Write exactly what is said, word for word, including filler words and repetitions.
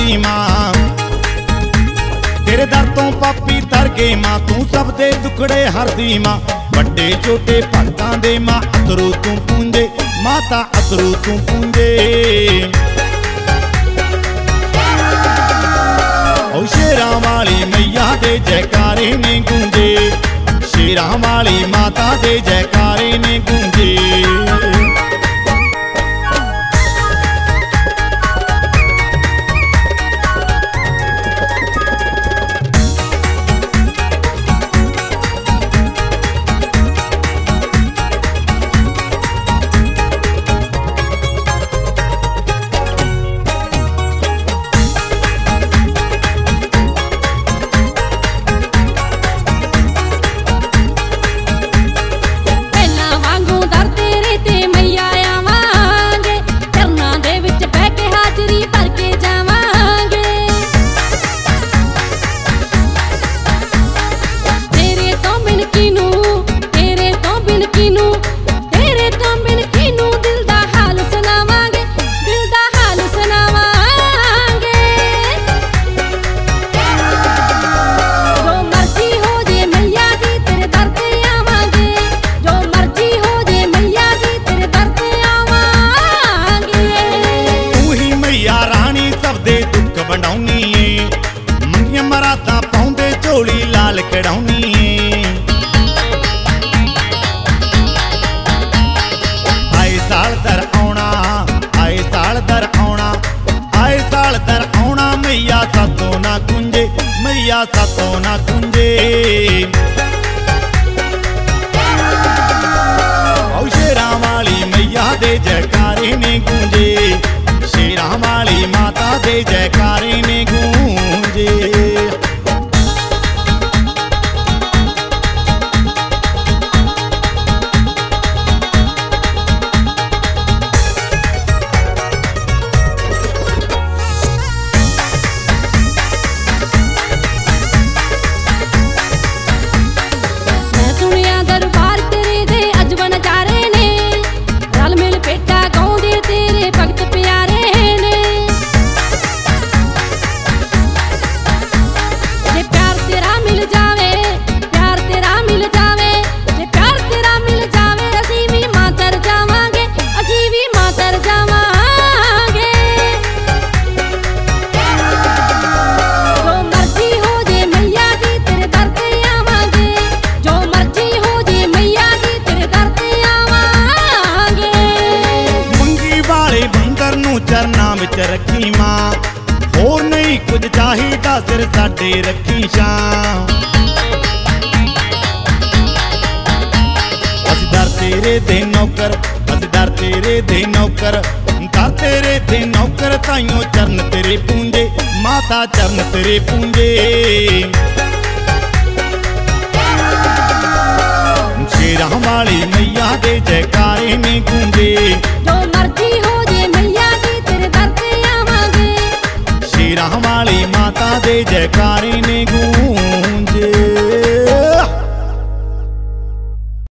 दी मां। तेरे दर तो पापी तर गए मां, तू सब दे दुखड़े हरदी मां। वड्डे छोटे भगतां दे मां अथरू तू पूंजे, माता अथरू तू पूंजे। ओ शेरां वाली मैया दे जयकारे ने गूंजे, शेरां वाली माता दे जयकारे ने गूंजे। मंगिया मरादा पाउंदे झोली लाल कढ़ाउनी। आए साल दर आउणा, आए साल दर आउणा, आए साल दर आउणा। मैया सातों ना कुंजे, मैया सातों ना कुंजे। औ शेरां वाली मैया दे जयकारे ने गूंजे, शेरां वाली माता दे जयकारे ने गूंजे। मैं सुनिया दरबार तेरे दे अजब नजारे ने, रल मिल पेटा गाउंदे तेरे भगत प्यारे ने। जे प्यार तेरा मिल जावे, प्यार तेरा मिल जावे, जे प्यार तेरा मिल जावे, असी भी मातर जावांगे, असी भी मातर जावांगे। जो मर्जी हो जे मैया जी तेरे दर ते आवांगे, जो मर्जी हो जे मैया जी तेरे दर ते आवांगे। मंगी वाले बंदर नू चरना विच रखी मां, होर नहीं कुछ चाहिदा सिर साडे रखी शां। असी दर तेरे दे नौकर, असी दर तेरे दे नौकर, दर तेरे दे नौकर। ताइयों चरण तेरे पूंजे, माता चरण तेरे पूंजे। शेरां वाली मैया दे जयकारे ने गूंजे, जो मर्जी हो जे मैया जी तेरे दर ते आवांगे। शेरां वाली माता दे जयकारे ने गूंजे।